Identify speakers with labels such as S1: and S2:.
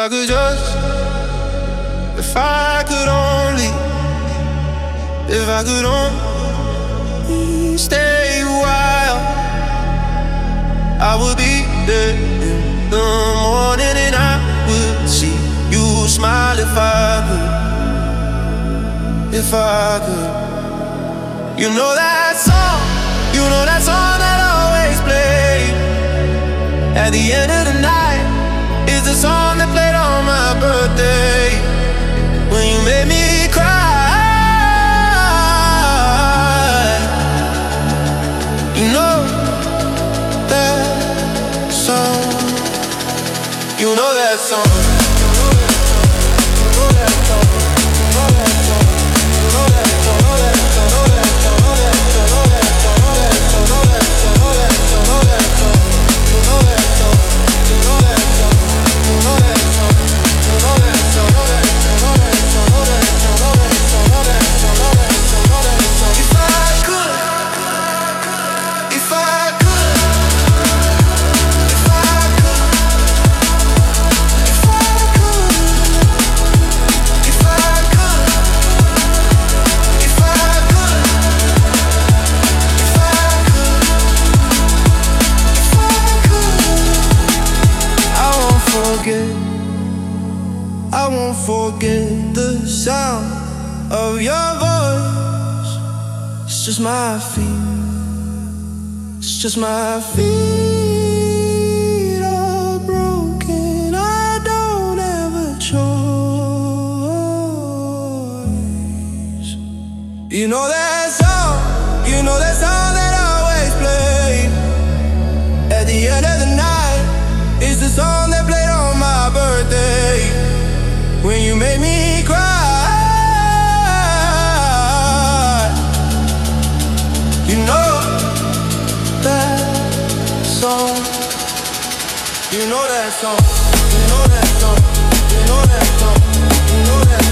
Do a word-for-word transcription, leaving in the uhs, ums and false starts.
S1: I could just, if I could only, if I could only stay a while, I would be there in the morning and I would see you smile if I could, if I could. You know that song, you know that song that always played at the end of the night. It's the song that played on my birthday when you made me cry. You know that song. You know that song. I won't forget the sound of your voice. It's just my feet, it's just my feet are broken. I don't have a choice. You know that song, you know that song that always played at the end of the night. It's the song that played on my birthday when you made me cry. You know that song. You know that song. You know that song. You know that song. You know that song.